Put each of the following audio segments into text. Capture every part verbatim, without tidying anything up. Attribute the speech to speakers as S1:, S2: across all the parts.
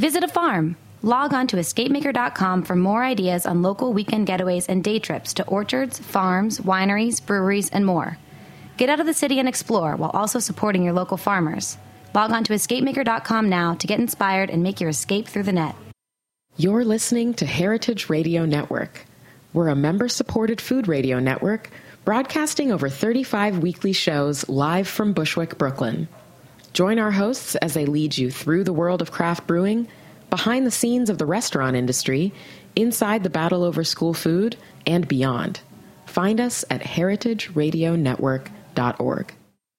S1: Visit a farm. Log on to escape maker dot com for more ideas on local weekend getaways and day trips to orchards, farms, wineries, breweries, and more. Get out of the city and explore while also supporting your local farmers. Log on to escape maker dot com now to get inspired and make your escape through the net.
S2: You're listening to Heritage Radio Network. We're a member-supported food radio network broadcasting over thirty-five weekly shows live from Bushwick, Brooklyn. Join our hosts as they lead you through the world of craft brewing, behind the scenes of the restaurant industry, inside the battle over school food, and beyond. Find us at heritage radio network dot org.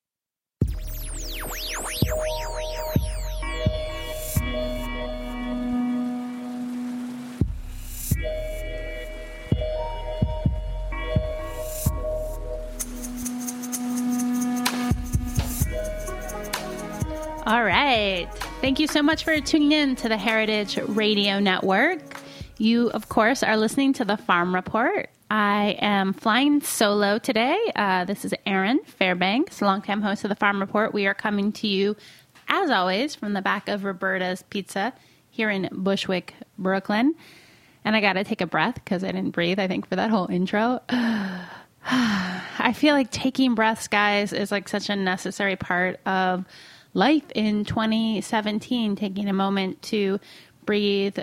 S3: All right. Thank you so much for tuning in to the Heritage Radio Network. You, of course, are listening to the Farm Report. I am flying solo today. Uh, this is Erin Fairbanks, longtime host of the Farm Report. We are coming to you, as always, from the back of Roberta's Pizza here in Bushwick, Brooklyn. And I got to take a breath because I didn't breathe, I think, for that whole intro. I feel like taking breaths, guys, is like such a necessary part of life in twenty seventeen, taking a moment to breathe,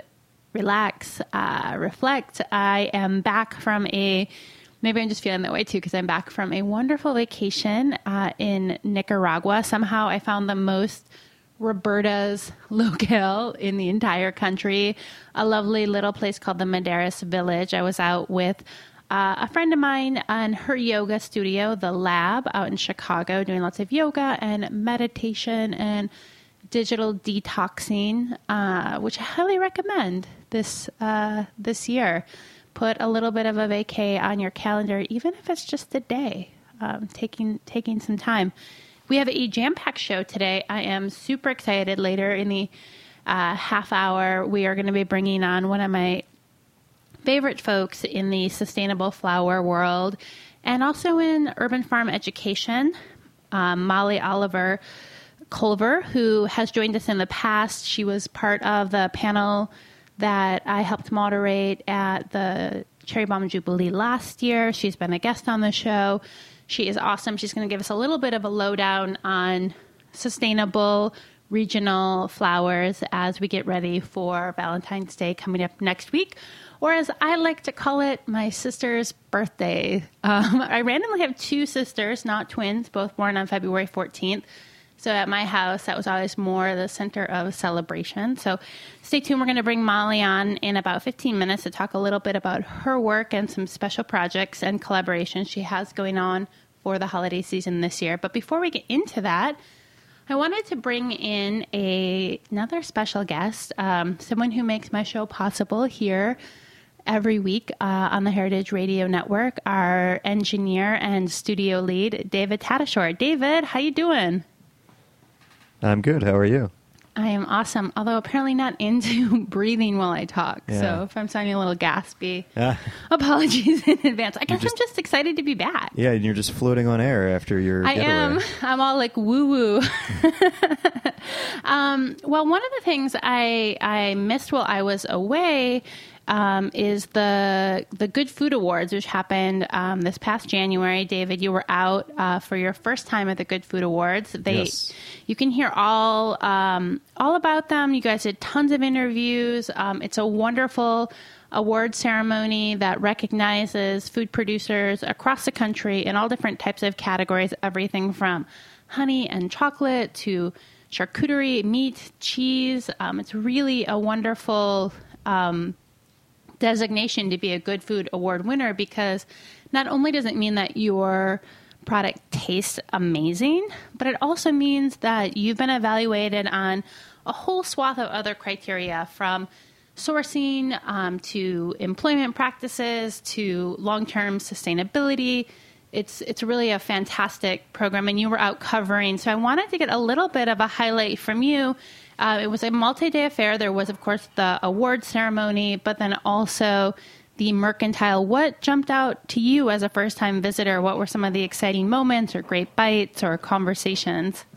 S3: relax, uh, reflect. I am back from a, maybe I'm just feeling that way too, because I'm back from a wonderful vacation uh, in Nicaragua. Somehow I found the most Roberta's locale in the entire country, a lovely little place called the Maderas Village. I was out with Uh, a friend of mine on her yoga studio, The Lab, out in Chicago, doing lots of yoga and meditation and digital detoxing, uh, which I highly recommend this uh, this year. Put a little bit of a vacay on your calendar, even if it's just a day, um, taking taking some time. We have a jam-packed show today. I am super excited. Later in the uh, half hour, we are going to be bringing on one of my favorite folks in the sustainable flower world and also in urban farm education, um, Molly Oliver Culver, who has joined us in the past. She was part of the panel that I helped moderate at the Cherry Bomb Jubilee last year. She's been a guest on the show. She is awesome. She's going to give us a little bit of a lowdown on sustainable regional flowers as we get ready for Valentine's Day coming up next week. Or as I like to call it, my sister's birthday. Um, I randomly have two sisters, not twins, both born on February fourteenth. So at my house, that was always more the center of celebration. So stay tuned. We're going to bring Molly on in about fifteen minutes to talk a little bit about her work and some special projects and collaborations she has going on for the holiday season this year. But before we get into that, I wanted to bring in a, another special guest, um, someone who makes my show possible here every week uh, on the Heritage Radio Network, our engineer and studio lead, David Tadashore. David, how you doing?
S4: I'm good. How are you?
S3: I am awesome, although apparently not into breathing while I talk.
S4: Yeah.
S3: So if I'm sounding a little gaspy,
S4: Ah.
S3: apologies in advance. I guess
S4: just-
S3: I'm just excited to be back.
S4: Yeah, and you're just floating on air after your
S3: I
S4: getaway.
S3: am. I'm all like woo-woo. um, well, one of the things I, I missed while I was away um, is the the Good Food Awards, which happened um, this past January. David, you were out uh, for your first time at the Good Food Awards. They,
S4: Yes.
S3: You can hear all um, all about them. You guys did tons of interviews. Um, it's a wonderful award ceremony that recognizes food producers across the country in all different types of categories, everything from honey and chocolate to charcuterie, meat, cheese. Um, it's really a wonderful um, designation to be a Good Food Award winner, because not only does it mean that your product tastes amazing, but it also means that you've been evaluated on a whole swath of other criteria, from sourcing um, to employment practices to long-term sustainability. It's it's really a fantastic program, and you were out covering. So I wanted to get a little bit of a highlight from you. Uh, it was a multi-day affair. There was, of course, the award ceremony, but then also the mercantile. What jumped out to you as a first-time visitor? What were some of the exciting moments or great bites or conversations?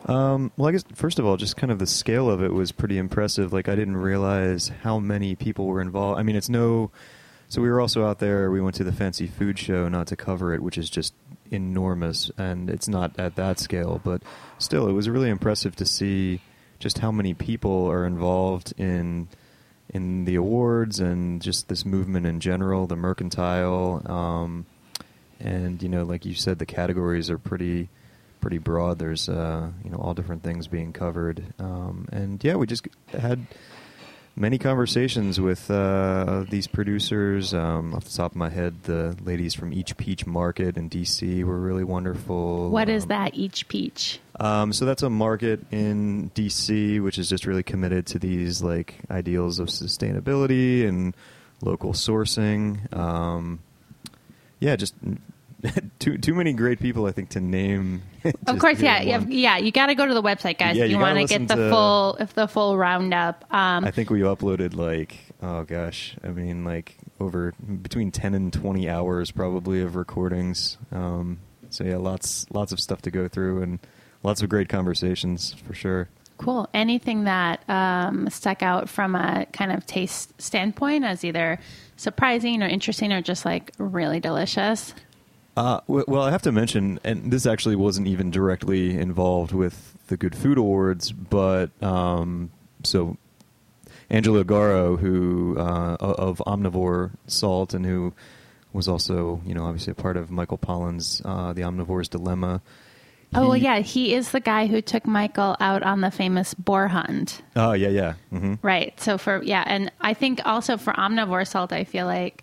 S4: Um, well, I guess, first of all, just kind of the scale of it was pretty impressive. Like, I didn't realize how many people were involved. I mean, it's no... So we were also out there, we went to the Fancy Food Show, not to cover it, which is just enormous, and it's not at that scale, but still, it was really impressive to see just how many people are involved in in the awards and just this movement in general, the mercantile, um, and, you know, like you said, the categories are pretty... pretty broad. There's, uh, you know, all different things being covered. Um, and, yeah, we just had many conversations with uh, these producers. Um, off the top of my head, the ladies from Each Peach Market in D C were really wonderful.
S3: What
S4: um,
S3: is that, Each Peach?
S4: Um, so that's a market in D C, which is just really committed to these, like, ideals of sustainability and local sourcing. Um, yeah, just... too too many great people, I think, to name.
S3: Of course, yeah, yeah, yeah. You got to go to the website, guys.
S4: Yeah,
S3: if you,
S4: you
S3: want to
S4: listen
S3: get the
S4: to-
S3: full, if the full roundup. Um,
S4: I think we uploaded like, oh gosh, I mean, like over between ten and twenty hours probably of recordings. Um, so yeah, lots lots of stuff to go through and lots of great conversations for sure.
S3: Cool. Anything that um, stuck out from a kind of taste standpoint as either surprising or interesting or just like really delicious?
S4: Uh, w- well, I have to mention, and this actually wasn't even directly involved with the Good Food Awards, but um, so Angela Garo, who uh, of Omnivore Salt, and who was also, you know, obviously a part of Michael Pollan's uh, The Omnivore's Dilemma.
S3: Oh, well,
S4: He-
S3: yeah. He is the guy who took Michael out on the famous boar hunt.
S4: Oh, yeah, yeah. Mm-hmm.
S3: Right. So for, yeah. And I think also for Omnivore Salt, I feel like,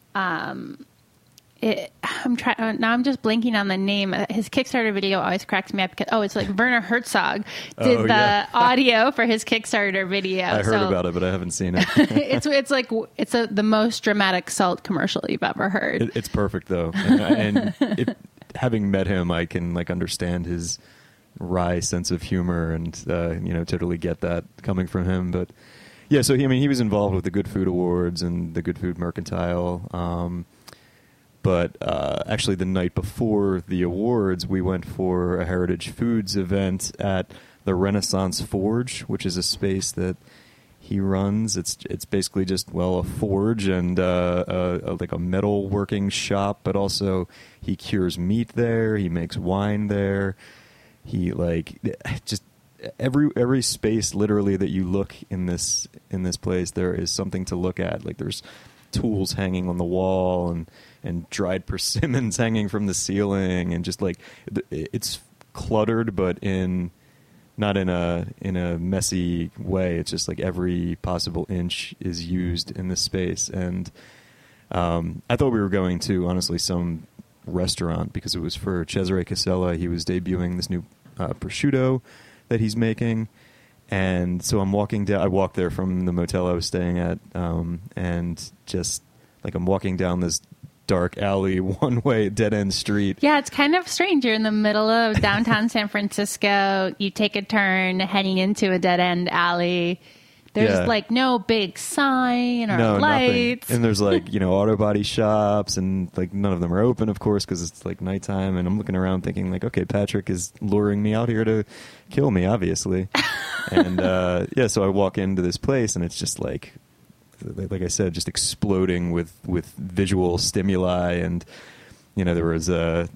S3: um, it, I'm trying, now I'm just blinking on the name. His Kickstarter video always cracks me up because, oh, it's like Werner Herzog did
S4: Oh,
S3: the
S4: yeah.
S3: audio for his Kickstarter video.
S4: I heard
S3: So
S4: about it, but I haven't seen it.
S3: it's, it's like, it's a, the most dramatic salt commercial you've ever heard.
S4: It, it's perfect though, and, and if, having met him, I can like understand his wry sense of humor, and uh, you know, totally get that coming from him. But yeah, so he, I mean, he was involved with the Good Food Awards and the Good Food Mercantile. Um, but uh, actually, the night before the awards, we went for a Heritage Foods event at the Renaissance Forge, which is a space that he runs. It's it's basically just, well, a forge and uh, a, a, like a metal working shop, but also he cures meat there. He makes wine there. He like just every every space literally that you look in this in this place, there is something to look at. Like there's tools hanging on the wall and and dried persimmons hanging from the ceiling, and just like it's cluttered, but in not in a in a messy way. It's just like every possible inch is used in this space. And um, I thought we were going to, honestly, some restaurant because it was for Cesare Casella. He was debuting this new uh, prosciutto that he's making. And so I'm walking down, I walked there from the motel I was staying at, um, and just like I'm walking down this dark alley, one-way, dead-end street.
S3: Yeah, it's kind of strange. You're in the middle of downtown San Francisco. You take a turn heading into a dead-end alley. There's
S4: Yeah.
S3: like no big sign or
S4: No,
S3: lights.
S4: nothing. And there's like, you know, auto body shops, and like none of them are open, of course, because it's like nighttime. And I'm looking around thinking like, okay, Patrick is luring me out here to kill me, obviously. and uh, yeah, so I walk into this place, and it's just like, like I said, just exploding with, with visual stimuli. And, you know, there was a,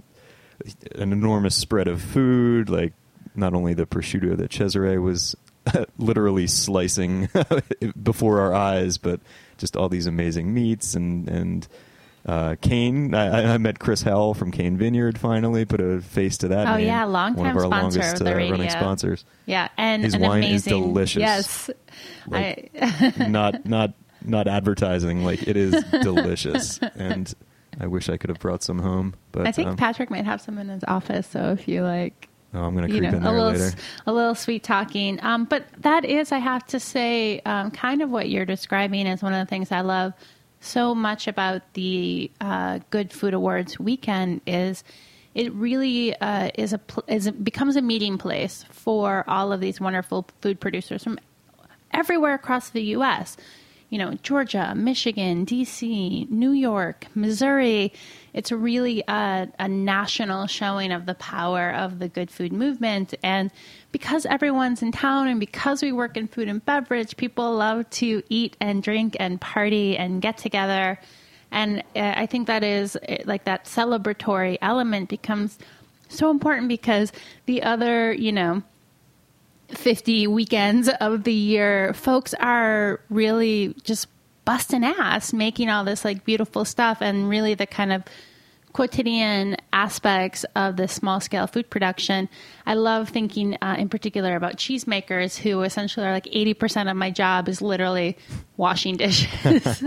S4: an enormous spread of food, like not only the prosciutto that Cesare was literally slicing before our eyes, but just all these amazing meats. And, and uh, Kane, I, I met Chris Howell from Kane Vineyard finally, put a face to that
S3: Oh,
S4: name.
S3: yeah,
S4: One
S3: longtime
S4: of our
S3: sponsor
S4: longest
S3: of the
S4: uh, running
S3: radio.
S4: sponsors.
S3: Yeah, and
S4: His
S3: an
S4: wine is
S3: amazing,
S4: delicious.
S3: Yes,
S4: Like,
S3: I,
S4: not not not advertising, like it is delicious, and I wish I could have brought some home. But
S3: I think
S4: um,
S3: Patrick might have some in his office. So if you like,
S4: oh, I'm going to
S3: you
S4: creep
S3: know,
S4: in
S3: a
S4: there
S3: little,
S4: later.
S3: s- a little sweet talking. Um, but that is, I have to say, um, kind of what you're describing is one of the things I love so much about the uh, Good Food Awards weekend is it really uh, is a pl- is a, becomes a meeting place for all of these wonderful food producers from everywhere across the U S. you know, Georgia, Michigan, D C, New York, Missouri. It's really a, a national showing of the power of the good food movement. And because everyone's in town and because we work in food and beverage, people love to eat and drink and party and get together. And uh, I think that is like that celebratory element becomes so important because the other, you know, fifty weekends of the year, folks are really just busting ass making all this like beautiful stuff, and really the kind of quotidian aspects of the small scale food production. I love thinking uh, in particular about cheesemakers, who essentially are like eighty percent of my job is literally washing dishes.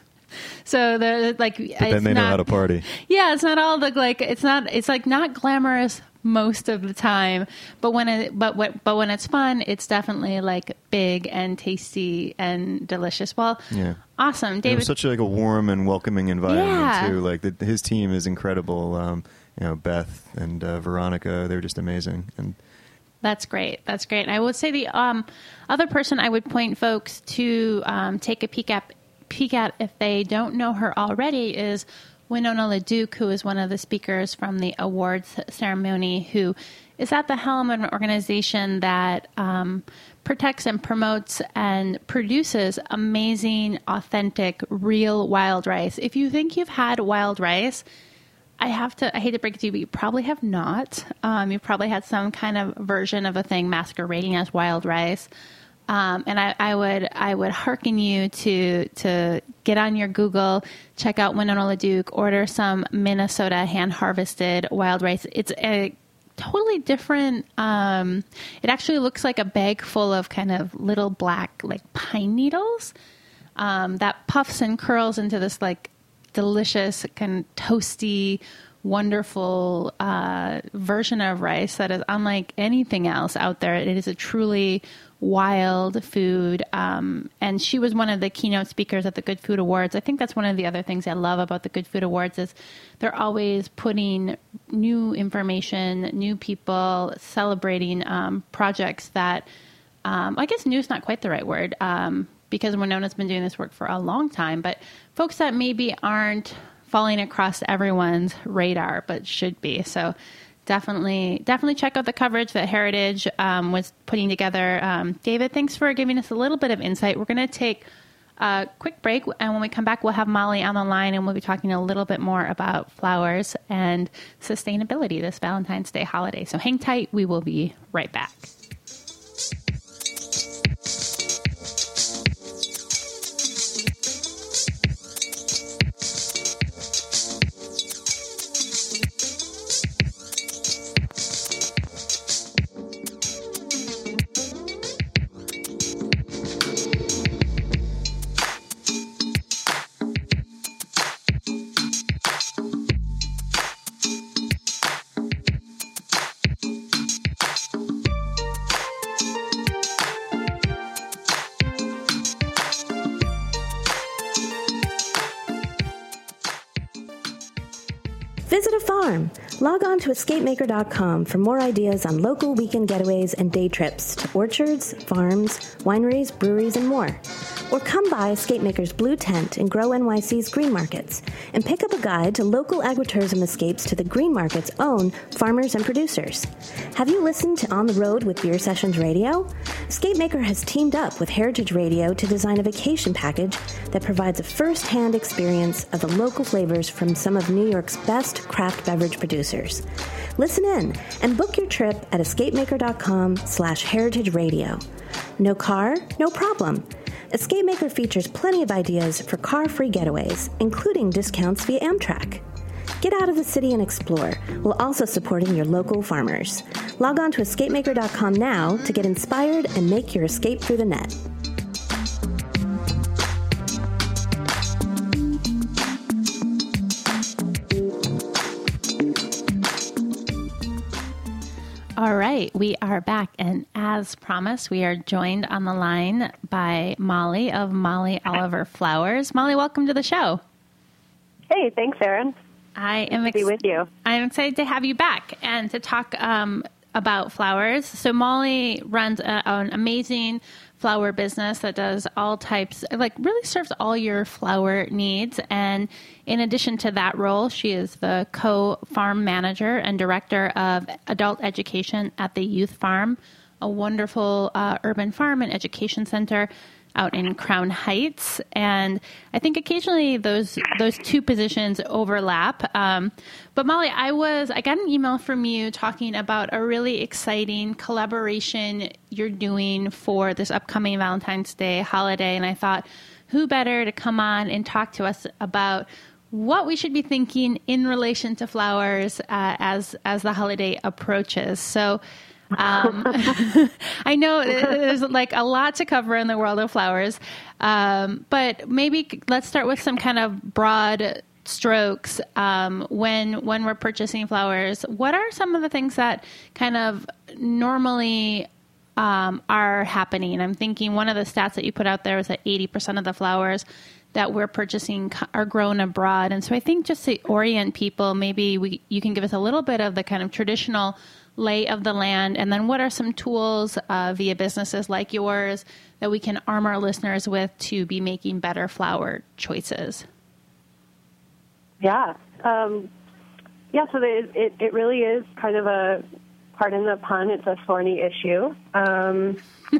S3: So they're like,
S4: but then they
S3: not,
S4: know how to party.
S3: Yeah, it's not all the like. It's not. It's like not glamorous most of the time, but when it, but what, but when it's fun, it's definitely like big and tasty and delicious. Well, yeah, awesome, David.
S4: It was such a, like a warm and welcoming environment
S3: yeah.
S4: too. Like the, his team is incredible. Um, you know, Beth and uh, Veronica, they're just amazing. And
S3: that's great. That's great. And I would say the um, other person I would point folks to um, take a peek at, peek at if they don't know her already is Winona LaDuke, who is one of the speakers from the awards ceremony, who is at the helm of an organization that um, protects and promotes and produces amazing, authentic, real wild rice. If you think you've had wild rice, I have to, I hate to break it to you, but you probably have not. Um, you've probably had some kind of version of a thing masquerading as wild rice. Um, and I, I would I would hearken you to to get on your Google, check out Winona LaDuke, order some Minnesota hand-harvested wild rice. It's a totally different. Um, it actually looks like a bag full of kind of little black like pine needles um, that puffs and curls into this like delicious kind of toasty, wonderful uh, version of rice that is unlike anything else out there. It is a truly wild food. Um, and she was one of the keynote speakers at the Good Food Awards. I think that's one of the other things I love about the Good Food Awards is they're always putting new information, new people, celebrating um, projects that, um, I guess new is not quite the right word, um, because Winona's been doing this work for a long time, but folks that maybe aren't falling across everyone's radar, but should be. So definitely, definitely check out the coverage that Heritage um, was putting together. Um, David, thanks for giving us a little bit of insight. We're going to take a quick break, and when we come back, we'll have Molly on the line, and we'll be talking a little bit more about flowers and sustainability this Valentine's Day holiday. So hang tight. We will be right back.
S5: Visit a farm. Log on to escape maker dot com for more ideas on local weekend getaways and day trips to orchards, farms, wineries, breweries, and more. Or come by Escape Maker's Blue Tent and Grow N Y C's Green Markets and pick up a guide to local agritourism escapes to the Green Market's own farmers and producers. Have you listened to On the Road with Beer Sessions Radio? Escape Maker has teamed up with Heritage Radio to design a vacation package that provides a first-hand experience of the local flavors from some of New York's best craft beverage producers. Listen in and book your trip at escape maker dot com slash heritage radio. No car? No problem. Escape Maker features plenty of ideas for car-free getaways, including discounts via Amtrak. Get out of the city and explore, while also supporting your local farmers. Log on to escape maker dot com now to get inspired and make your escape through the net.
S3: All right, we are back, and as promised, we are joined on the line by Molly of Molly Oliver Flowers. Molly, welcome to the show.
S6: Hey, thanks, Erin.
S3: I am
S6: ex- to be with you.
S3: I'm excited to have you back and to talk um, about flowers. So Molly runs a, an amazing flower business that does all types, like really serves all your flower needs. And in addition to that role, she is the co-farm manager and director of adult education at the Youth Farm, a wonderful uh, urban farm and education center out in Crown Heights. And I think occasionally those those two positions overlap. Um, but Molly, I was I got an email from you talking about a really exciting collaboration you're doing for this upcoming Valentine's Day holiday. And I thought, who better to come on and talk to us about what we should be thinking in relation to flowers uh, as as the holiday approaches. So Um, I know there's like a lot to cover in the world of flowers, um, but maybe let's start with some kind of broad strokes. Um, when when we're purchasing flowers, what are some of the things that kind of normally um, are happening? I'm thinking one of the stats that you put out there was that eighty percent of the flowers that we're purchasing are grown abroad. And so I think just to orient people, maybe we you can give us a little bit of the kind of traditional lay of the land, and then what are some tools uh, via businesses like yours that we can arm our listeners with to be making better flower choices?
S6: Yeah. Um, yeah, so it, it, it really is kind of a, pardon the pun, it's a thorny issue. Um,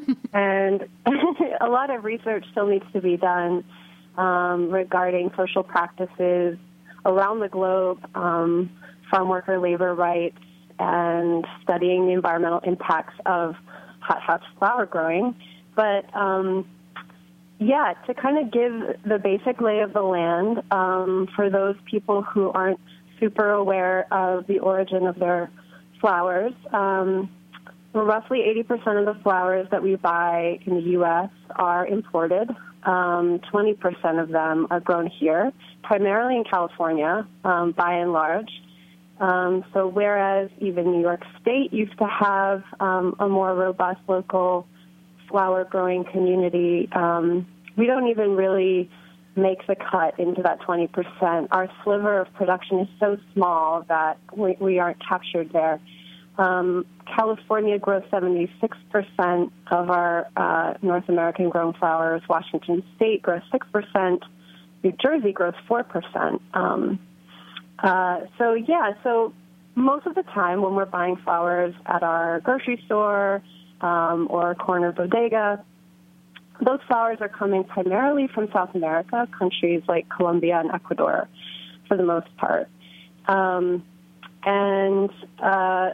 S6: and a lot of research still needs to be done um, regarding social practices around the globe, um, farm worker labor rights, and studying the environmental impacts of hothouse flower growing. But, um, yeah, to kind of give the basic lay of the land um, for those people who aren't super aware of the origin of their flowers, um, roughly eighty percent of the flowers that we buy in the U S are imported. Um, twenty percent of them are grown here, primarily in California, um, by and large. Um, so whereas even New York State used to have um, a more robust local flower growing community, um, we don't even really make the cut into that twenty percent. Our sliver of production is so small that we, we aren't captured there. Um, California grows seventy-six percent of our uh, North American grown flowers. Washington State grows six percent. New Jersey grows four percent. Um, Uh, so, yeah, so most of the time when we're buying flowers at our grocery store um, or corner bodega, those flowers are coming primarily from South America, countries like Colombia and Ecuador for the most part. Um, and uh,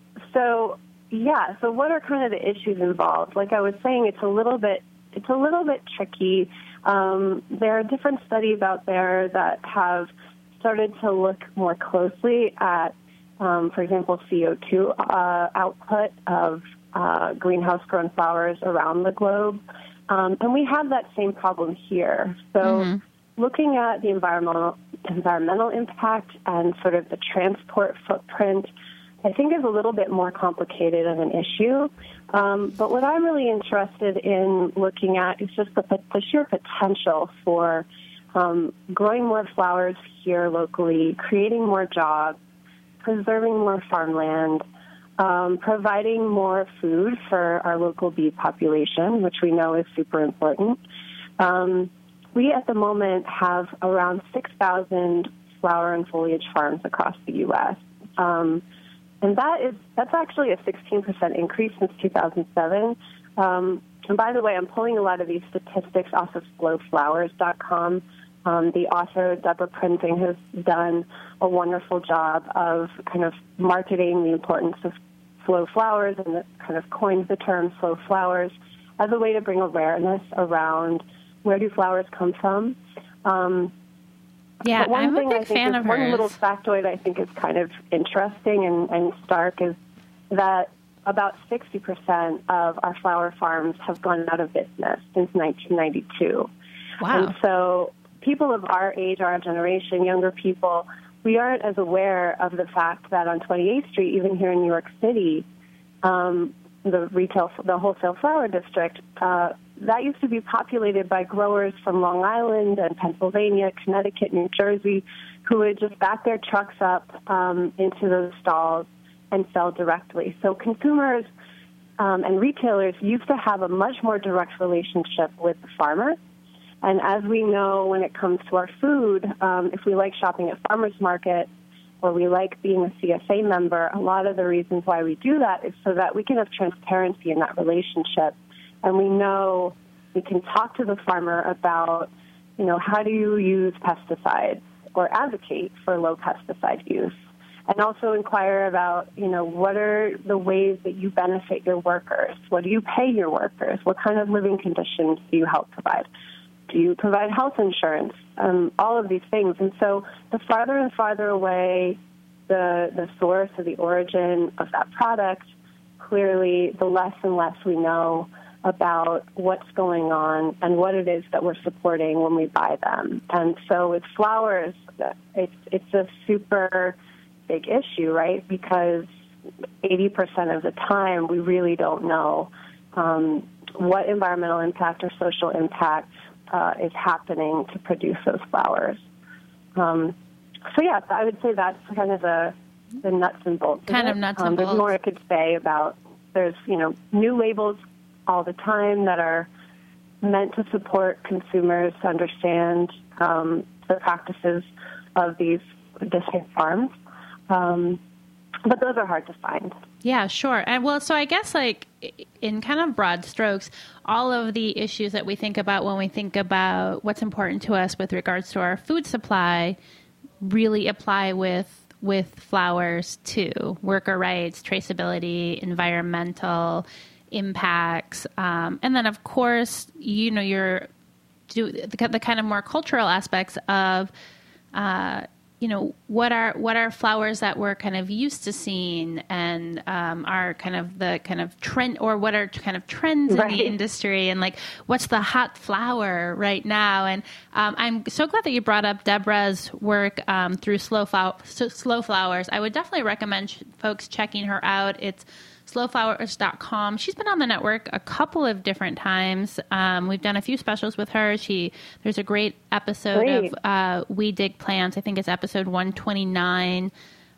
S6: so, yeah, so what are kind of the issues involved? Like I was saying, it's a little bit, it's a little bit tricky. Um, there are different studies out there that have started to look more closely at, um, for example, C O two uh, output of uh, greenhouse-grown flowers around the globe. Um, and we have that same problem here. So mm-hmm. looking at the environmental environmental impact and sort of the transport footprint, I think is a little bit more complicated of an issue. Um, but what I'm really interested in looking at is just the, the sheer potential for Um, growing more flowers here locally, creating more jobs, preserving more farmland, um, providing more food for our local bee population, which we know is super important. Um, we at the moment have around six thousand flower and foliage farms across the U S Um, and that is that's actually a sixteen percent increase since two thousand seven. Um, and by the way, I'm pulling a lot of these statistics off of slow flowers dot com. Um, the author, Deborah Prinzing, has done a wonderful job of kind of marketing the importance of slow flowers and kind of coined the term slow flowers as a way to bring awareness around where do flowers come from. Um,
S3: yeah,
S6: but one
S3: I'm
S6: thing
S3: a big
S6: I think
S3: fan
S6: is,
S3: of
S6: one
S3: hers.
S6: little factoid I think is kind of interesting and, and stark is that about sixty percent of our flower farms have gone out of business since nineteen ninety-two.
S3: Wow.
S6: And so people of our age, our generation, younger people, we aren't as aware of the fact that on twenty-eighth Street, even here in New York City, um, the retail, the wholesale flower district, uh, that used to be populated by growers from Long Island and Pennsylvania, Connecticut, New Jersey, who would just back their trucks up um, into those stalls and sell directly. So consumers um, and retailers used to have a much more direct relationship with the farmer. And as we know, when it comes to our food, um, if we like shopping at farmers market or we like being a C S A member, a lot of the reasons why we do that is so that we can have transparency in that relationship. And we know we can talk to the farmer about, you know, how do you use pesticides or advocate for low pesticide use? And also inquire about, you know, what are the ways that you benefit your workers? What do you pay your workers? What kind of living conditions do you help provide? Do you provide health insurance? Um, all of these things. And so the farther and farther away the the source or the origin of that product, clearly the less and less we know about what's going on and what it is that we're supporting when we buy them. And so with flowers, it's, it's a super big issue, right? Because eighty percent of the time we really don't know um, what environmental impact or social impact Uh, is happening to produce those flowers. Um, so, yeah, I would say that's kind of the, the nuts and bolts.
S3: Kind of, of nuts
S6: um,
S3: and bolts.
S6: There's more I could say about, there's, you know, new labels all the time that are meant to support consumers to understand um, the practices of these distinct farms. Um, but those are hard to find.
S3: Yeah, sure. And well, so I guess like in kind of broad strokes, all of the issues that we think about when we think about what's important to us with regards to our food supply really apply with with flowers too. Worker rights, traceability, environmental impacts. Um, and then, of course, you know, you're do the, the kind of more cultural aspects of uh you know, what are what are flowers that we're kind of used to seeing and um, are kind of the kind of trend, or what are kind of trends
S6: right.
S3: in the industry, and like what's the hot flower right now. And um, I'm so glad that you brought up Deborah's work um, through Slow, Flow- Slow Flowers. I would definitely recommend sh- folks checking her out. It's slow flowers dot com. She's been on the network a couple of different times. Um, we've done a few specials with her. She there's a great episode
S6: great.
S3: of uh, We Dig Plants. I think it's episode one twenty-nine.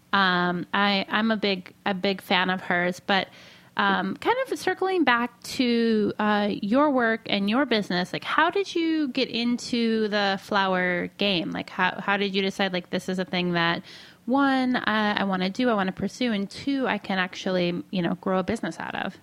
S3: Um, I, I'm a big a big fan of hers. But um, kind of circling back to uh, your work and your business, like how did you get into the flower game? Like how how did you decide like this is a thing that one, uh, I want to do, I want to pursue, and two, I can actually, you know, grow a business out of?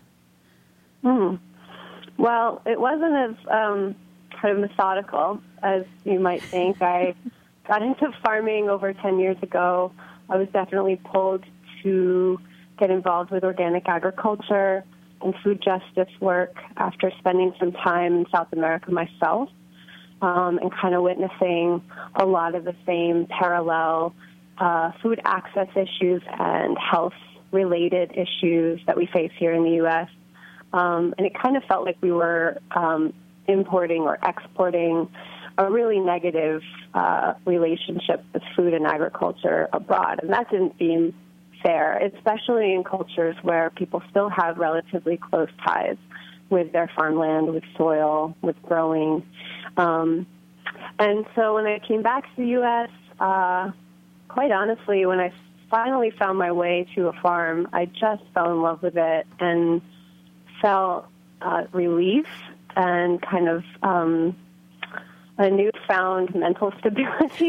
S6: Mm. Well, it wasn't as um, kind of methodical as you might think. I got into farming over ten years ago. I was definitely pulled to get involved with organic agriculture and food justice work after spending some time in South America myself um, and kind of witnessing a lot of the same parallel Uh, food access issues and health-related issues that we face here in the U S Um, and it kind of felt like we were um, importing or exporting a really negative uh, relationship with food and agriculture abroad. And that didn't seem fair, especially in cultures where people still have relatively close ties with their farmland, with soil, with growing. Um, and so when I came back to the U S, uh, quite honestly, when I finally found my way to a farm, I just fell in love with it and felt uh, relief and kind of um, a newfound mental stability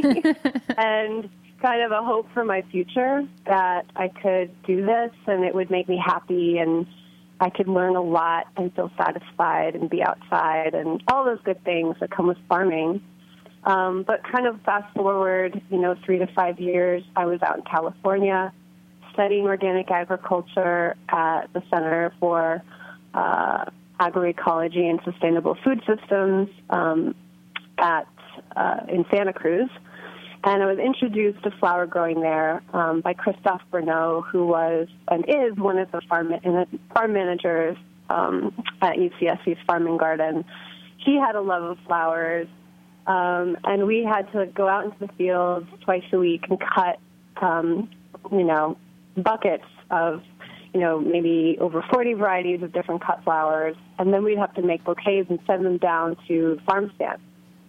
S6: and kind of a hope for my future that I could do this and it would make me happy and I could learn a lot and feel satisfied and be outside and all those good things that come with farming. Um, but kind of fast forward, you know, three to five years, I was out in California studying organic agriculture at the Center for uh, Agroecology and Sustainable Food Systems um, at uh, in Santa Cruz. And I was introduced to flower growing there um, by Christophe Bruneau, who was and is one of the farm, farm managers um, at U C S C's Farm and Garden. He had a love of flowers. Um, and we had to go out into the fields twice a week and cut, um, you know, buckets of, you know, maybe over forty varieties of different cut flowers. And then we'd have to make bouquets and send them down to farm stands.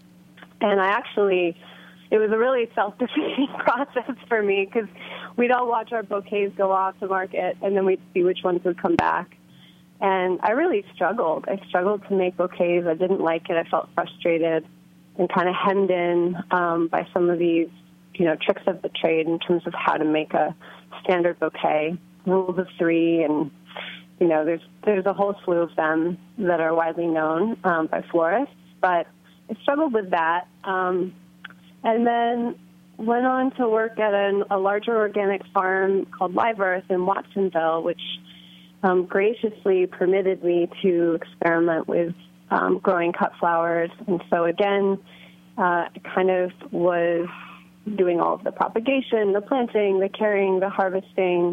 S6: And I actually, it was a really self-defeating process for me because we'd all watch our bouquets go off to market and then we'd see which ones would come back. And I really struggled. I struggled to make bouquets. I didn't like it. I felt frustrated and kind of hemmed in um, by some of these, you know, tricks of the trade in terms of how to make a standard bouquet, rules of three, and, you know, there's there's a whole slew of them that are widely known um, by florists. But I struggled with that. Um, and then went on to work at an, a larger organic farm called Live Earth in Watsonville, which um, graciously permitted me to experiment with um, growing cut flowers. And so, again, uh, I kind of was doing all of the propagation, the planting, the carrying, the harvesting.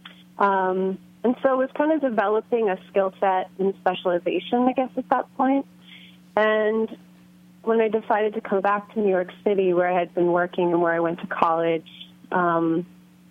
S6: Um, and so it was kind of developing a skill set and specialization, I guess, at that point. And when I decided to come back to New York City, where I had been working and where I went to college, um,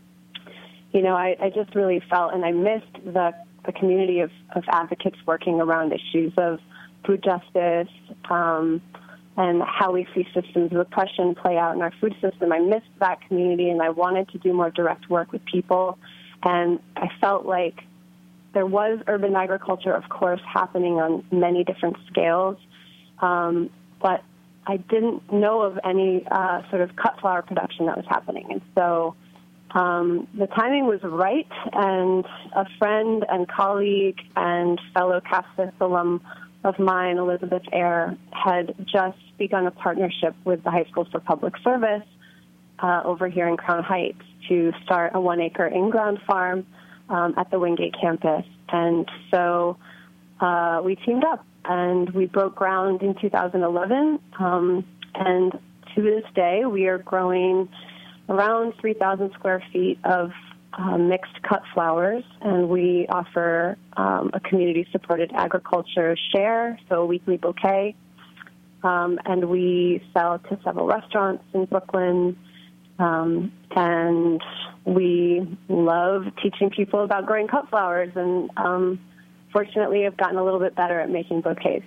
S6: you know, I, I just really felt, and I missed the, the community of, of advocates working around issues of food justice um, and how we see systems of oppression play out in our food system. I missed that community, and I wanted to do more direct work with people. And I felt like there was urban agriculture, of course, happening on many different scales, um, but I didn't know of any uh, sort of cut flower production that was happening. And so um, the timing was right, and a friend and colleague and fellow Cassis alum of mine, Elizabeth Eyre, had just begun a partnership with the High School for Public Service uh, over here in Crown Heights to start a one-acre in-ground farm um, at the Wingate campus. And so uh, we teamed up, and we broke ground in two thousand eleven, um, and to this day we are growing around three thousand square feet of uh, mixed cut flowers, and we offer um, a community-supported agriculture share, so a weekly bouquet, um, and we sell to several restaurants in Brooklyn, um, and we love teaching people about growing cut flowers, and um, fortunately, I've gotten a little bit better at making bouquets.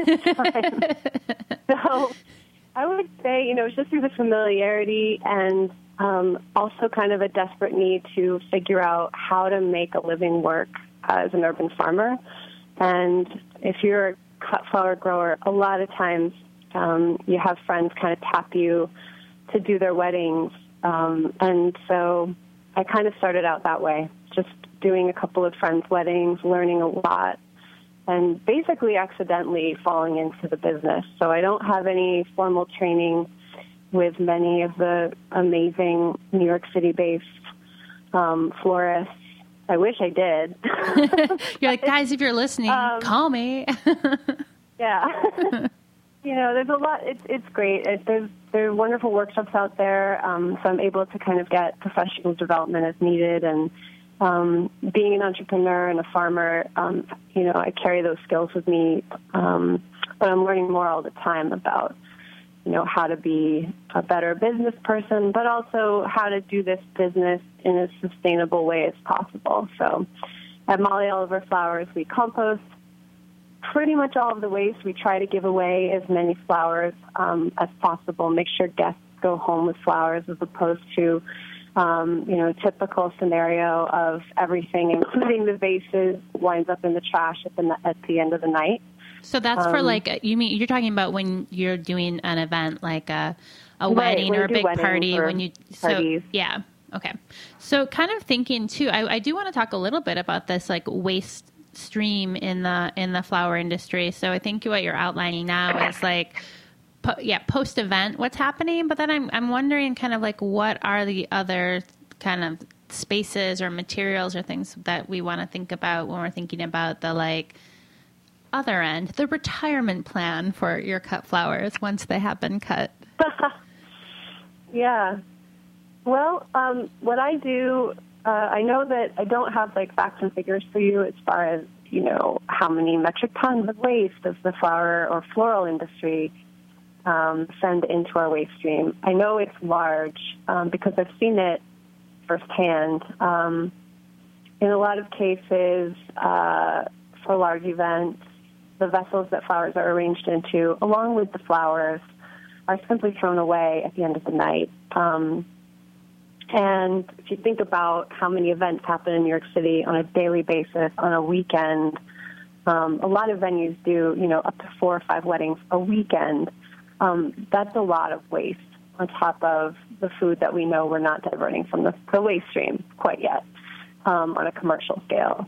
S6: So I would say, you know, it's just through the familiarity and um, also kind of a desperate need to figure out how to make a living work as an urban farmer. And if you're a cut flower grower, a lot of times um, you have friends kind of tap you to do their weddings. Um, and so I kind of started out that way, just doing a couple of friends' weddings, learning a lot, and basically accidentally falling into the business. So I don't have any formal training with many of the amazing New York City-based um, florists. I wish I did.
S3: You're like, guys, if you're listening, um, call me.
S6: Yeah. You know, there's a lot. It's it's great. It, there's there are wonderful workshops out there, um, so I'm able to kind of get professional development as needed. And um, being an entrepreneur and a farmer, um, you know, I carry those skills with me, um, but I'm learning more all the time about, you know, how to be a better business person, but also how to do this business in as sustainable way as possible. So at Molly Oliver Flowers, we compost pretty much all of the waste. We try to give away as many flowers um, as possible, make sure guests go home with flowers as opposed to, um, you know, a typical scenario of everything, including the vases, winds up in the trash at the, at the end of the night.
S3: So that's um, for like, you mean, you're talking about when you're doing an event like a, a right, wedding or a big party when you, so
S6: parties.
S3: Yeah. Okay. So kind of thinking too, I, I do want to talk a little bit about this like waste stream in the in the flower industry. So I think what you're outlining now is like po- yeah post event what's happening, but then I'm I'm wondering kind of like what are the other kind of spaces or materials or things that we want to think about when we're thinking about the like other end, the retirement plan for your cut flowers once they have been cut.
S6: Yeah. Well, um, what I do, uh, I know that I don't have like facts and figures for you as far as, you know, how many metric tons of waste does the flower or floral industry um, send into our waste stream. I know it's large um, because I've seen it firsthand. Um, in a lot of cases, uh, for large events, the vessels that flowers are arranged into, along with the flowers, are simply thrown away at the end of the night. Um, and if you think about how many events happen in New York City on a daily basis, on a weekend, Um, a lot of venues do, you know, up to four or five weddings a weekend. Um, that's a lot of waste on top of the food that we know we're not diverting from the, the waste stream quite yet um, on a commercial scale.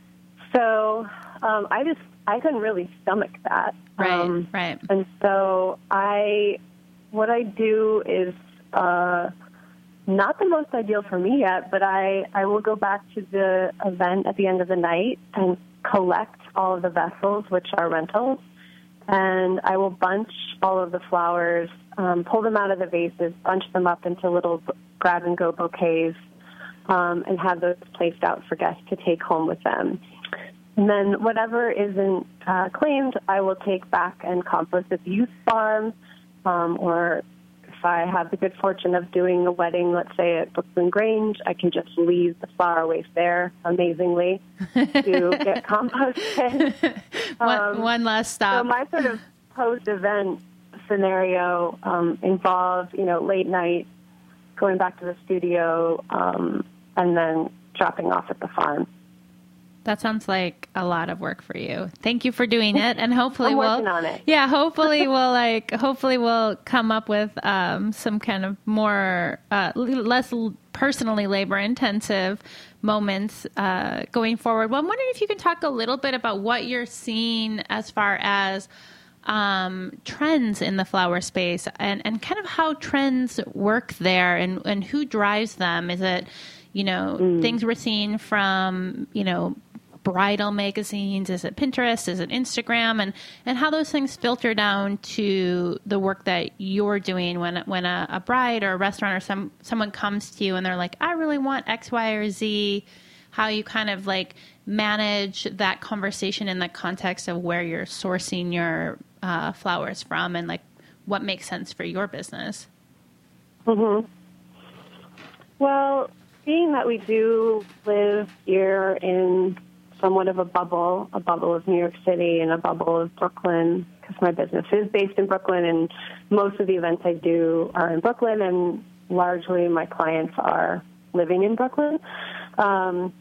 S6: So um, I just, I couldn't really stomach that.
S3: Right,
S6: um,
S3: right.
S6: And so I, what I do is uh, not the most ideal for me yet, but I, I will go back to the event at the end of the night and collect all of the vessels, which are rentals, and I will bunch all of the flowers, um, pull them out of the vases, bunch them up into little grab-and-go bouquets, um, and have those placed out for guests to take home with them. And then whatever isn't uh, claimed, I will take back and compost at the youth farm, um, or if I have the good fortune of doing a wedding, let's say at Brooklyn Grange, I can just leave the flower waste there, amazingly, to get composted.
S3: one,
S6: Um,
S3: one last stop.
S6: So my sort of post-event scenario um, involves, you know, late night, going back to the studio, um, and then dropping off at the farm.
S3: That sounds like a lot of work for you. Thank you for doing it, and hopefully
S6: I'm
S3: we'll
S6: working on it.
S3: Yeah, hopefully we'll like hopefully we'll come up with um, some kind of more uh, less personally labor intensive moments uh, going forward. Well, I'm wondering if you can talk a little bit about what you're seeing as far as um, trends in the flower space, and, and kind of how trends work there, and, and who drives them. Is it, you know, mm. things we're seeing from, you know, bridal magazines? Is it Pinterest? Is it Instagram? And, and how those things filter down to the work that you're doing when when a, a bride or a restaurant or some someone comes to you and they're like, I really want X, Y, or Z. How you kind of like manage that conversation in the context of where you're sourcing your uh, flowers from, and like what makes sense for your business.
S6: Mm-hmm. Well, being that we do live here in somewhat of a bubble, a bubble of New York City and a bubble of Brooklyn, because my business is based in Brooklyn, and most of the events I do are in Brooklyn, and largely my clients are living in Brooklyn. Um,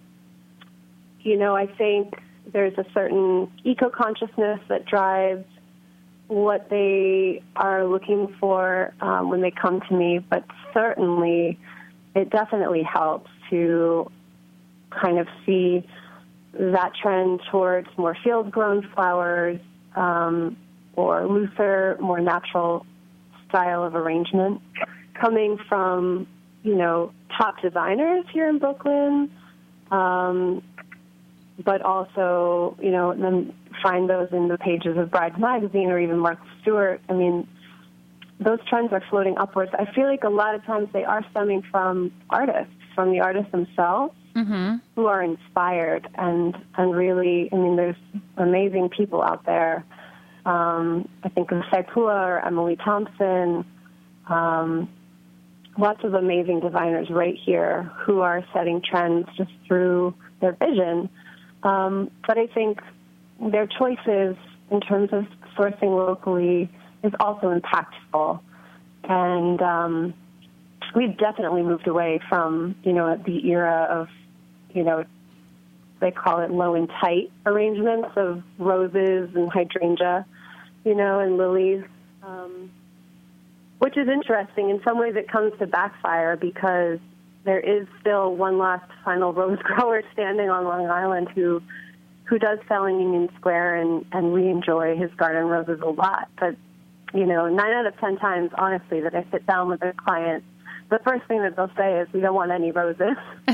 S6: you know, I think there's a certain eco-consciousness that drives what they are looking for um, when they come to me, but certainly it definitely helps to kind of see that trend towards more field-grown flowers, um, or looser, more natural style of arrangement coming from, you know, top designers here in Brooklyn, um, but also, you know, then find those in the pages of Brides Magazine or even Martha Stewart. I mean, those trends are floating upwards. I feel like a lot of times they are stemming from artists, from the artists themselves, mm-hmm. who are inspired and, and really, I mean, there's amazing people out there. Um, I think of Saipua or Emily Thompson, um, lots of amazing designers right here who are setting trends just through their vision. Um, but I think their choices in terms of sourcing locally is also impactful. And um, we've definitely moved away from, you know, the era of, you know, they call it low and tight arrangements of roses and hydrangea, you know, and lilies, um, which is interesting. In some ways it comes to backfire because there is still one last final rose grower standing on Long Island who who does sell in Union Square, and, and we enjoy his garden roses a lot. But, you know, nine out of ten times, honestly, that I sit down with a client, the first thing that they'll say is, we don't want any roses.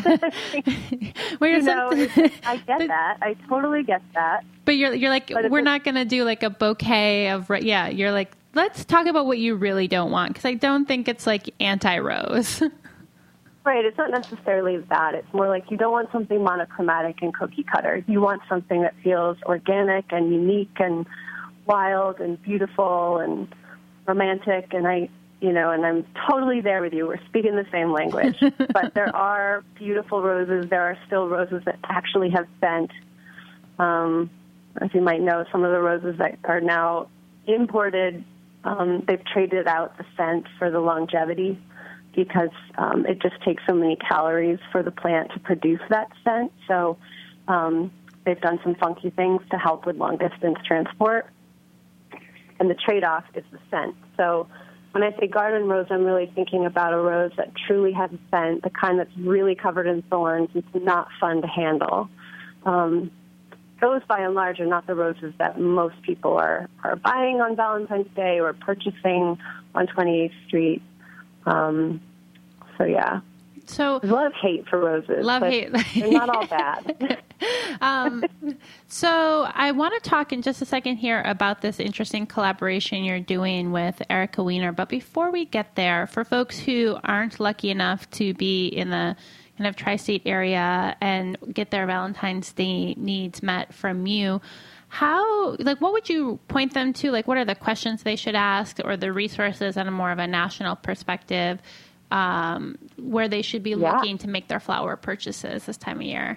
S3: Wait,
S6: you know, I get that. I totally get that.
S3: But you're you're like,
S6: but
S3: we're not going to do like a bouquet of, yeah, you're like, let's talk about what you really don't want, because I don't think it's like anti-rose.
S6: Right. It's not necessarily that. It's more like you don't want something monochromatic and cookie cutter. You want something that feels organic and unique and wild and beautiful and romantic. And I, you know, and I'm totally there with you. We're speaking the same language. But there are beautiful roses. There are still roses that actually have scent. Um, as you might know, some of the roses that are now imported, um, they've traded out the scent for the longevity, because um, it just takes so many calories for the plant to produce that scent. So um, they've done some funky things to help with long-distance transport. And the trade-off is the scent. So when I say garden rose, I'm really thinking about a rose that truly has a scent, the kind that's really covered in thorns. It's not fun to handle. Um, those, by and large, are not the roses that most people are, are buying on Valentine's Day or purchasing on twenty-eighth Street. Um, so, yeah.
S3: So
S6: There's a lot of hate for roses.
S3: Love,
S6: but
S3: hate.
S6: They're not all bad.
S3: um, so I want to talk in just a second here about this interesting collaboration you're doing with Erica Weiner. But before we get there, for folks who aren't lucky enough to be in the kind of tri-state area and get their Valentine's Day needs met from you, how, like, what would you point them to? Like, what are the questions they should ask, or the resources on a more of a national perspective um, where they should be
S6: yeah.
S3: looking to make their flower purchases this time of year?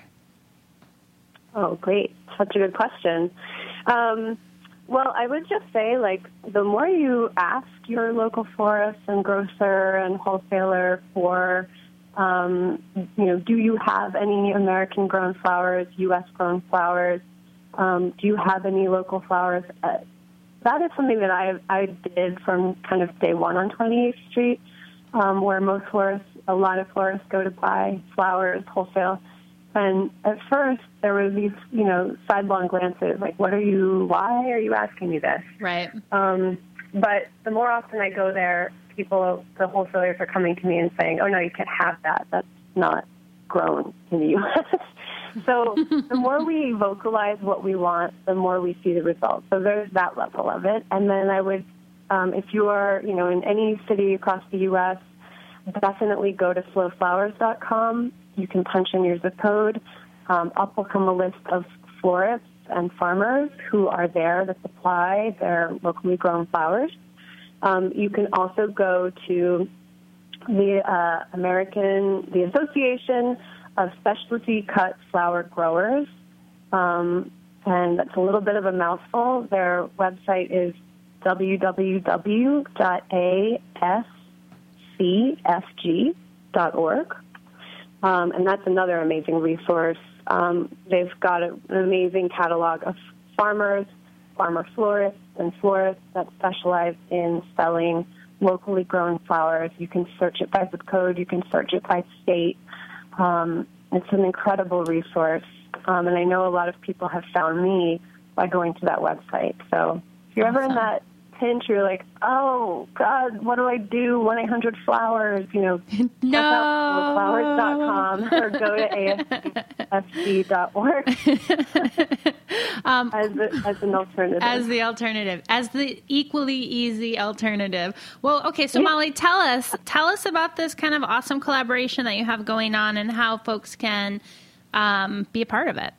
S6: Oh, great. Such a good question. Um, well, I would just say, like, the more you ask your local florist and grocer and wholesaler for, um, you know, do you have any American-grown flowers, U S-grown flowers? Um, do you have any local flowers? Uh, that is something that I I did from kind of day one on twenty-eighth Street, um, where most florists, a lot of florists go to buy flowers wholesale. And at first, there were these, you know, sidelong glances, like, what are you, why are you asking me this?
S3: Right.
S6: Um, but the more often I go there, people, the wholesalers are coming to me and saying, oh, no, you can't have that. That's not grown in the U S So the more we vocalize what we want, the more we see the results. So there's that level of it. And then I would, um, if you are, you know, in any city across the U S, definitely go to slow flowers dot com. You can punch in your zip code. Um, up will come a list of florists and farmers who are there to supply their locally grown flowers. Um, you can also go to the uh, American, the Association of Specialty Cut Flower Growers, um, and that's a little bit of a mouthful. Their website is w w w dot a s c f g dot org, um, and that's another amazing resource. Um, they've got a, an amazing catalog of farmers, farmer florists, and florists that specialize in selling locally grown flowers. You can search it by zip code. You can search it by state. Um, it's an incredible resource, um, and I know a lot of people have found me by going to that website. So if you're awesome. ever in that pinch, you're like, oh, God, what do I do? one eight hundred flowers, you know, check
S3: no.
S6: out flowers dot com or go to a s c f g dot org um, as, a, as an alternative.
S3: As the alternative, as the equally easy alternative. Well, okay, so Molly, tell us, tell us about this kind of awesome collaboration that you have going on and how folks can um, be a part of it.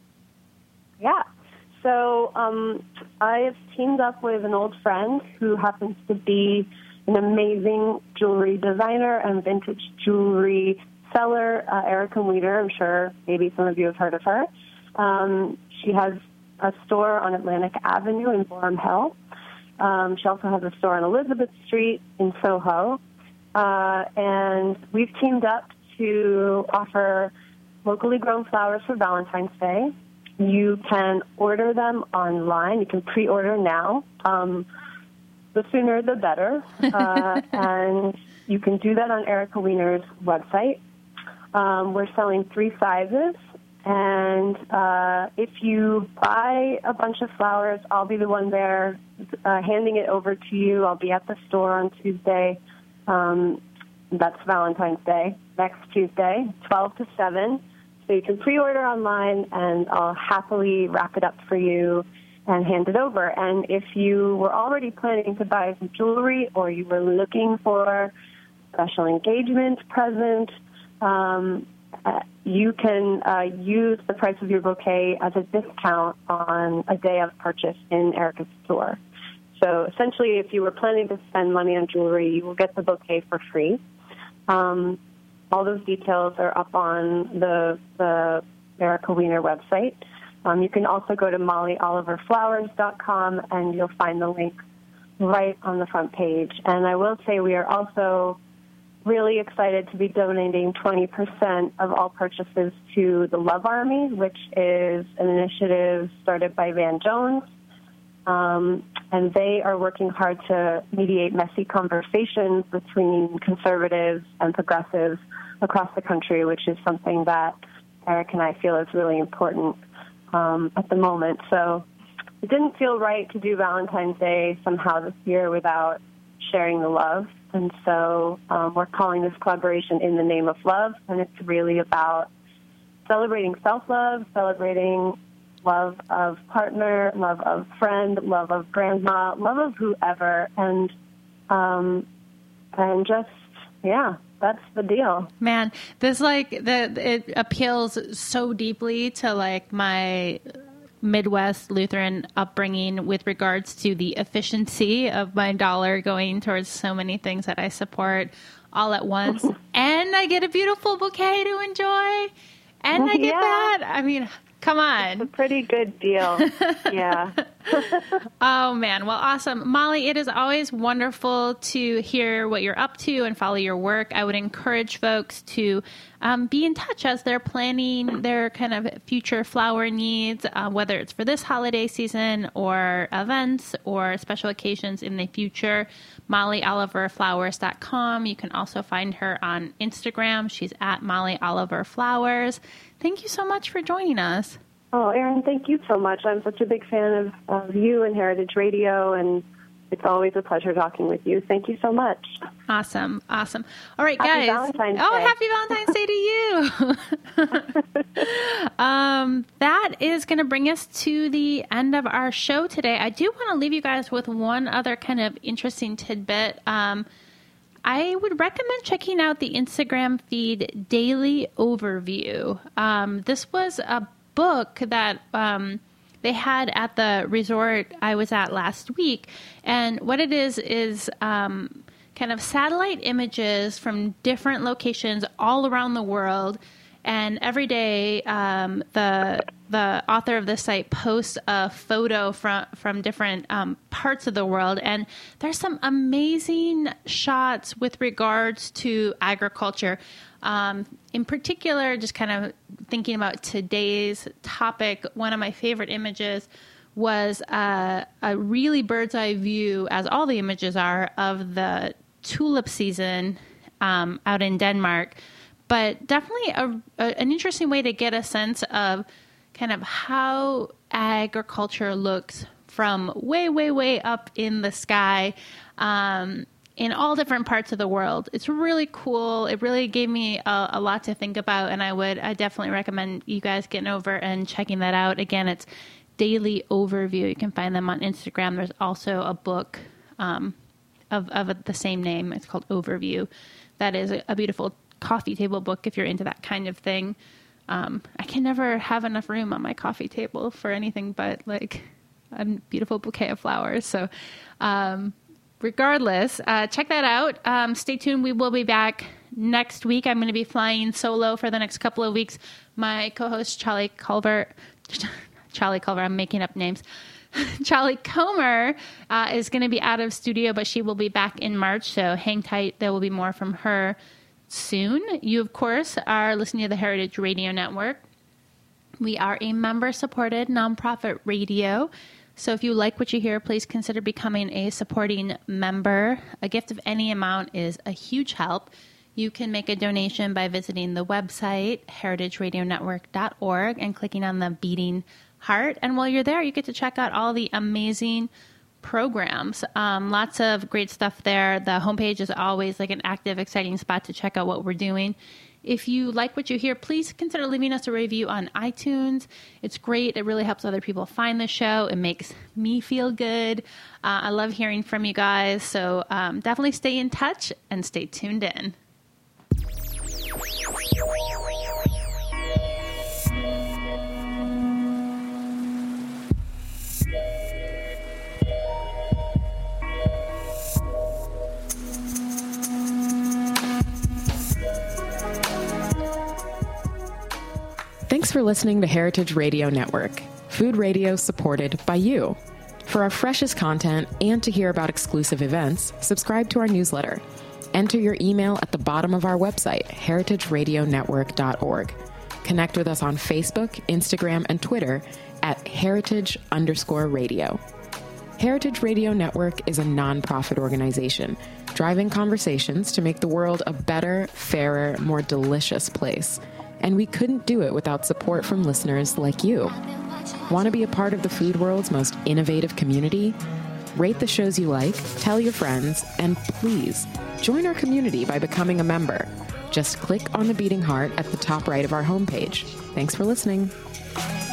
S6: Yeah. So um, I have teamed up with an old friend who happens to be an amazing jewelry designer and vintage jewelry seller, uh, Erica Weiner. I'm sure maybe some of you have heard of her. Um, she has a store on Atlantic Avenue in Boerum Hill. Um, she also has a store on Elizabeth Street in Soho. Uh, and we've teamed up to offer locally grown flowers for Valentine's Day. You can order them online. You can pre-order now. Um, the sooner, the better. Uh, and you can do that on Erica Weiner's website. Um, we're selling three sizes. And uh, if you buy a bunch of flowers, I'll be the one there uh, handing it over to you. I'll be at the store on Tuesday. Um, that's Valentine's Day, next Tuesday, twelve to seven. So you can pre-order online, and I'll happily wrap it up for you and hand it over. And if you were already planning to buy some jewelry or you were looking for a special engagement present, um, uh, you can uh, use the price of your bouquet as a discount on a day of purchase in Erica's store. So essentially, if you were planning to spend money on jewelry, you will get the bouquet for free. Um, All those details are up on the, the Erica Weiner website. Um, you can also go to molly oliver flowers dot com, and you'll find the link right on the front page. And I will say we are also really excited to be donating twenty percent of all purchases to the Love Army, which is an initiative started by Van Jones. Um, and they are working hard to mediate messy conversations between conservatives and progressives across the country, which is something that Eric and I feel is really important um, at the moment. So it didn't feel right to do Valentine's Day somehow this year without sharing the love. And so um, we're calling this collaboration In the Name of Love, and it's really about celebrating self-love, celebrating love of partner, love of friend, love of grandma, love of whoever, and um, and just, yeah, that's the deal.
S3: Man, this, like, the, it appeals so deeply to, like, my Midwest Lutheran upbringing with regards to the efficiency of my dollar going towards so many things that I support all at once. And I get a beautiful bouquet to enjoy. And I get
S6: Yeah.
S3: that. I mean, come on.
S6: It's a pretty good deal. Yeah.
S3: Oh, man. Well, awesome. Molly, it is always wonderful to hear what you're up to and follow your work. I would encourage folks to um, be in touch as they're planning their kind of future flower needs, uh, whether it's for this holiday season or events or special occasions in the future. Molly Oliver Flowers dot com. You can also find her on Instagram. She's at Molly Oliver Flowers. Thank you so much for joining us.
S6: Oh, Erin, thank you so much. I'm such a big fan of, of you and Heritage Radio, and it's always a pleasure talking with you. Thank you so much.
S3: Awesome. Awesome. All right,
S6: Happy
S3: guys.
S6: Valentine's
S3: oh,
S6: Day.
S3: happy Valentine's Day to you. um, that is going to bring us to the end of our show today. I do want to leave you guys with one other kind of interesting tidbit. Um, I would recommend checking out the Instagram feed Daily Overview. Um, this was a book that um, they had at the resort I was at last week. And what it is is um, kind of satellite images from different locations all around the world. And every day, um, the the author of this site posts a photo from from different um, parts of the world, and there's some amazing shots with regards to agriculture. Um, in particular, just kind of thinking about today's topic, one of my favorite images was uh, a really bird's eye view, as all the images are, of the tulip season um, out in Denmark. But definitely a, a, an interesting way to get a sense of kind of how agriculture looks from way, way, way up in the sky um, in all different parts of the world. It's really cool. It really gave me a, a lot to think about, and I would I definitely recommend you guys getting over and checking that out. Again, it's Daily Overview. You can find them on Instagram. There's also a book um, of, of the same name. It's called Overview. That is a, a beautiful coffee table book if you're into that kind of thing. Um, I can never have enough room on my coffee table for anything but like a beautiful bouquet of flowers. So um, regardless, uh, check that out. Um, stay tuned. We will be back next week. I'm going to be flying solo for the next couple of weeks. My co-host, Charlie Culver, Charlie Culver, I'm making up names. Charlie Comer uh, is going to be out of studio, but she will be back in March. So hang tight. There will be more from her soon. You, of course, are listening to the Heritage Radio Network. We are a member-supported nonprofit radio. So if you like what you hear, please consider becoming a supporting member. A gift of any amount is a huge help. You can make a donation by visiting the website, heritage radio network dot org, and clicking on the beating heart. And while you're there, you get to check out all the amazing programs. Um, lots of great stuff there. The homepage is always like an active, exciting spot to check out what we're doing. If you like what you hear, please consider leaving us a review on iTunes. It's great. It really helps other people find the show. It makes me feel good. Uh, I love hearing from you guys. So um, definitely stay in touch and stay tuned in.
S2: Thanks for listening to Heritage Radio Network, food radio supported by you. For our freshest content and to hear about exclusive events, subscribe to our newsletter. Enter your email at the bottom of our website, heritage radio network dot org. Connect with us on Facebook, Instagram, and Twitter at heritage underscore radio. Heritage Radio Network is a nonprofit organization driving conversations to make the world a better, fairer, more delicious place. And we couldn't do it without support from listeners like you. Want to be a part of the food world's most innovative community? Rate the shows you like, tell your friends, and please join our community by becoming a member. Just click on the beating heart at the top right of our homepage. Thanks for listening.